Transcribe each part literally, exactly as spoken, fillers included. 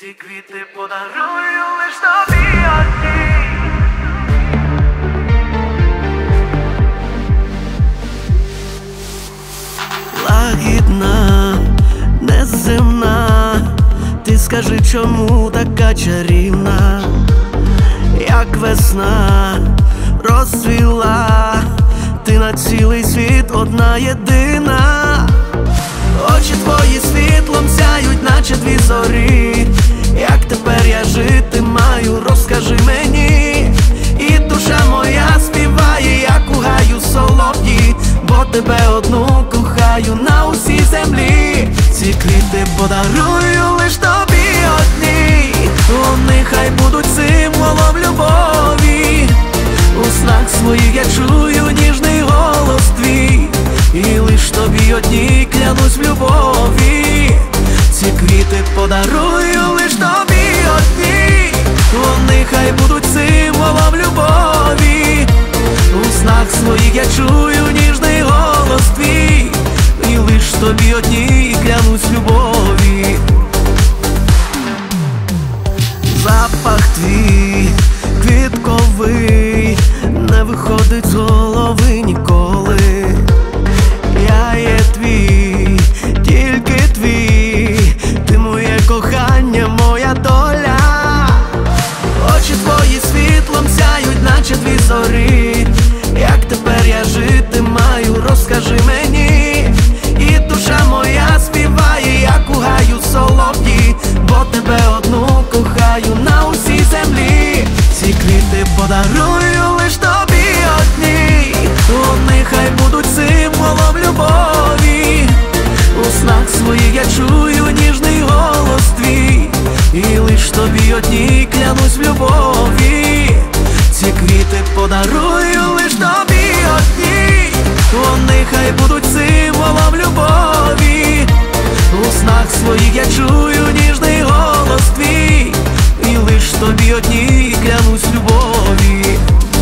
Ці квіти подарую лиш тобі одній. Лагідна, неземна, ти скажи, чому така чарівна, як весна розцвіла, ти на цілий світ одна єдина. Очі твої світлом сяють, наче дві зорі. Як тепер я жити маю, розкажи мені. І душа моя співає, як у гаю солов'ї, бо тебе одну кохаю на усій землі. Ці квіти подарую лиш тобі одній. Вони хай будуть символом любові. У снах своїх я чую ніжний голос твій, і лиш тобі одній клянусь в любові. Ці квіти подарую лиш тобі одній. Вони хай будуть символом любові. У снах своїх я чую ніжний голос твій, і лиш тобі одній клянусь в любові. Запах твій квітковий не виходить з голови ніколи. Я є твій, тільки твій, ти моє кохання, моя доля. Очі твої світлом сяють, наче дві зорі. Як тепер я жити маю, розкажи мені. І душа моя співає, як у гаю солов'ї, бо тебе одну кохаю на усій землі. Ці квіти подарую лиш тобі одній. Вони хай будуть символом любові. У снах своїх я чую ніжний голос твій, і лиш тобі одній клянусь в любові. Ці квіти подарую лиш тобі одній. Вони хай будуть символом любові. У снах своїх я чую ніжний голос твій, і лиш тобі одній клянусь в любові.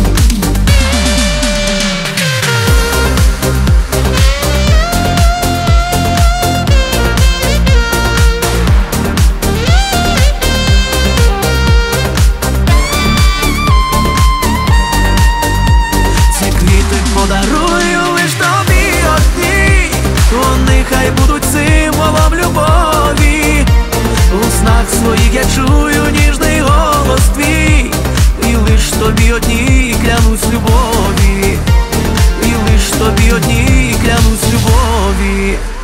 Подарую лиш тобі одній. Вони хай будуть символом любові. У снах своїх я чую ніжний голос твій, і лиш тобі одній клянусь любові. І лиш тобі одній клянусь любові.